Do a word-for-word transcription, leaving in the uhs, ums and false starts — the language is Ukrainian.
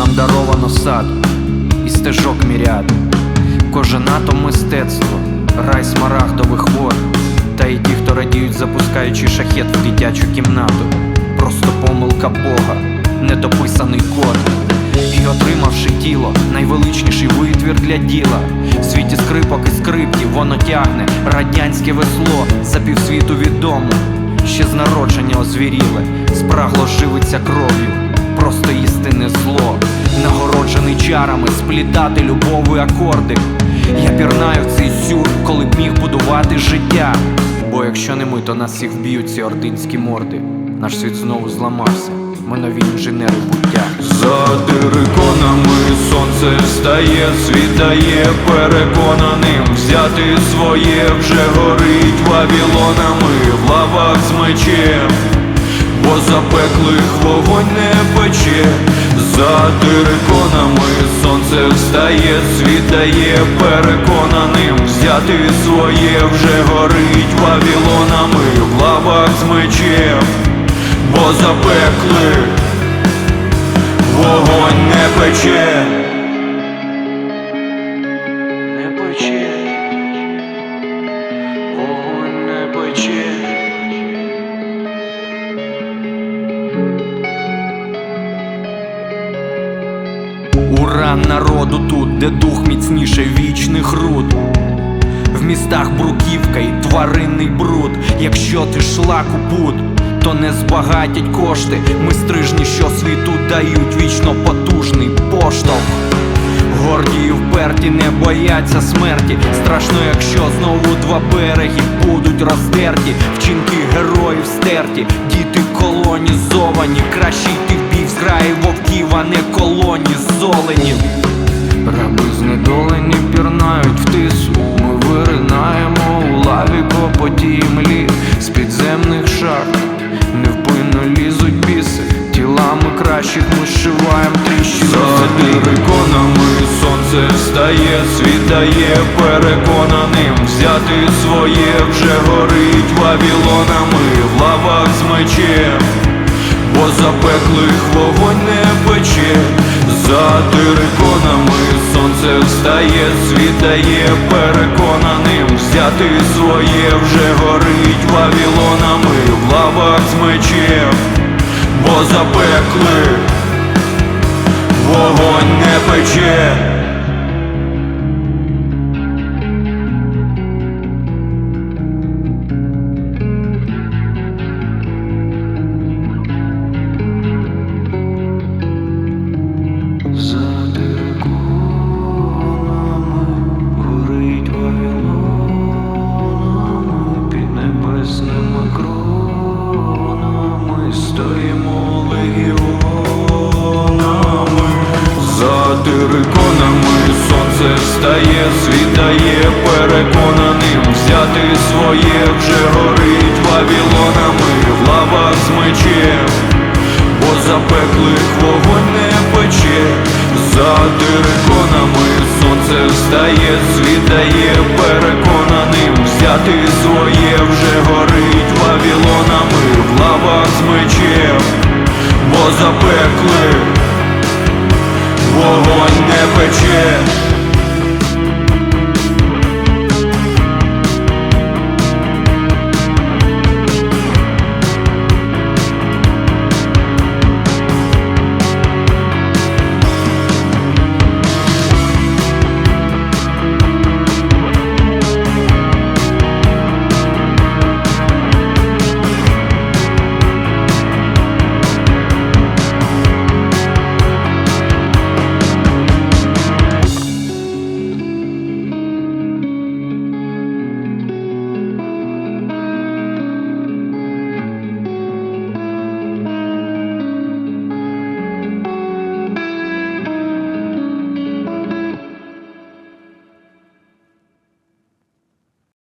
нам даровано сад і стежок міряд. Кожен атом мистецтво, рай смарагдових вод. Та й ті, хто радіють, запускаючи шахет в дитячу кімнату. Просто помилка Бога, недописаний код. І отримавши тіло, найвеличніший витвір для діла. В світі скрипок і скриптів воно тягне радянське весло за півсвіту відомо. Ще з народження озвіріле, спрагло живиться кров'ю, просто істинне зло. Нагороджений чарами сплітати любові акорди. Я пірнаю в цей сюр, коли б міг будувати життя. Бо якщо не ми, то нас всіх вб'ють ці ординські морди. Наш світ знову зламався, ми нові інженери буття. За териконами сонце встає, світає переконаним. Взяти своє вже горить вавілонами в лавах з мечем, бо запеклих вогонь не пече. За териконами сонце встає, світає переконаним. Взяти своє вже горить вавілонами в лавах з мечем, бо запеклих вогонь не пече. Не пече, вогонь не пече. Уран народу тут, де дух міцніше вічних руд. В містах бруківка і тваринний бруд. Якщо ти шлак у пут, то не збагатять кошти. Ми стрижні, що світу дають вічно потужний поштовх. Горді і вперті не бояться смерті. Страшно, якщо знову два береги будуть роздерті. Вчинки героїв стерті, діти колонізовані. Краще йти в бій в зграї вовків, а не колонізоленів. Раби знедолені пірнають в тису. Ми виринаємо у лаві, копоті і млі. З підземних шахт невпинно лізуть біси. Тілами кращих ми зшиваєм тріщини. За териконами сонце встає, світає переконаним. Взяти своє вже горить вавілонами в лавах з мечем, бо запеклих вогонь не пече. За териконами сонце встає, світає переконаним. Взяти своє вже горить вавілонами в лавах з мечем, бо запеклих вогонь не пече. За териконами горить вавілонами, під небесними кронами стоїмо легіонами. За териконами сонце встає, світає переконаним. Взяти своє вже горить вавілонами в лавах з мечем, бо запеклих вогонь не пече. За териконами сонце встає, світає переконаним. Взяти своє вже горить вавілонами в лавах з мечем, бо запеклих